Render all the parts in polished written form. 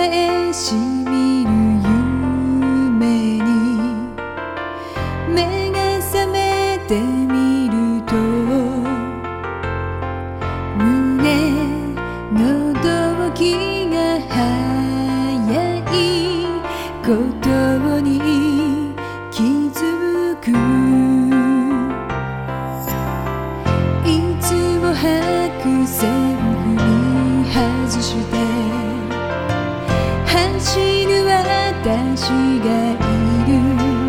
返し見る夢に目が覚めてみると胸の動きが速いことに気づく。いつも白線踏み外して走る私がいる。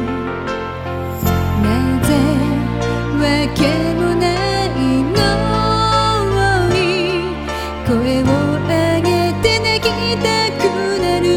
なぜわけもないのに声を上げて泣きたくなる。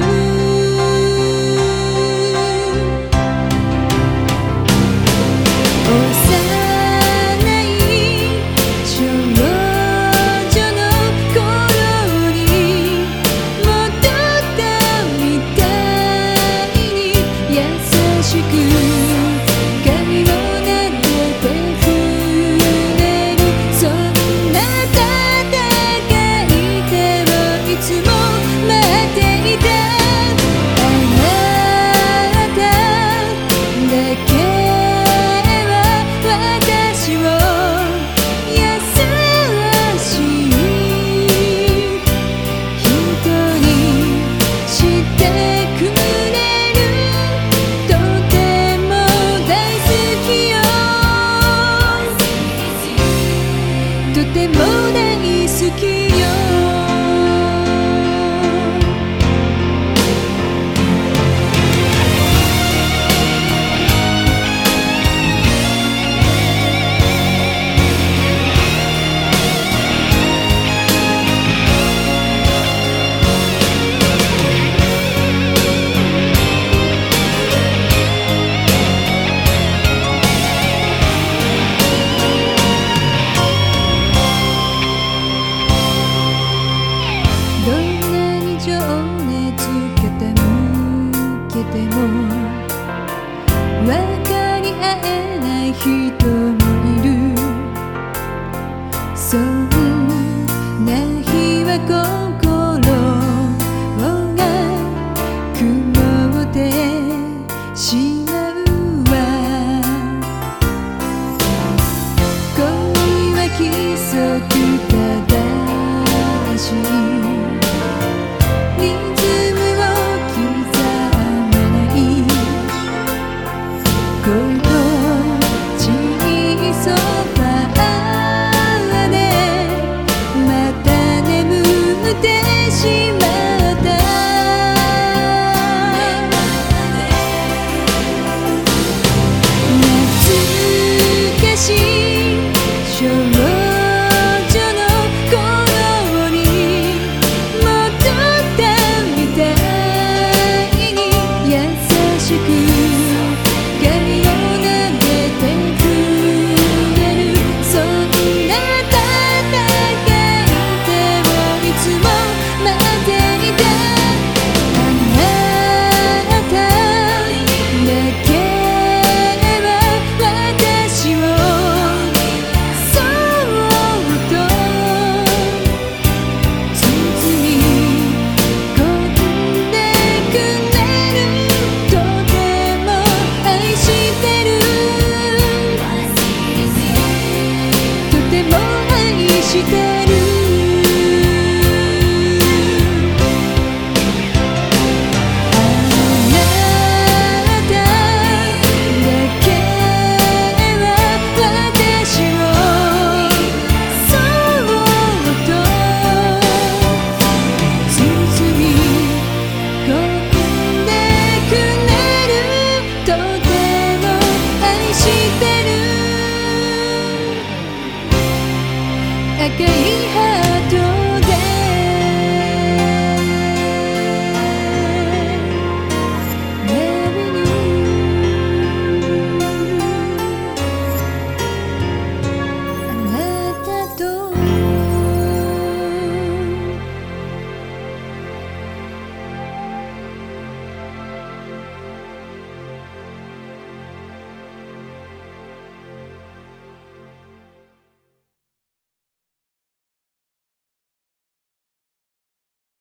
幼い少女の頃に戻ったみたいに優しく髪を撫でてくれる。そんな戦い手をいつも待っていた。あなただけ私を優しい人にしてくれる。とても大好きよ。とても大好きよ。どんなに情熱傾けても分かり合えない人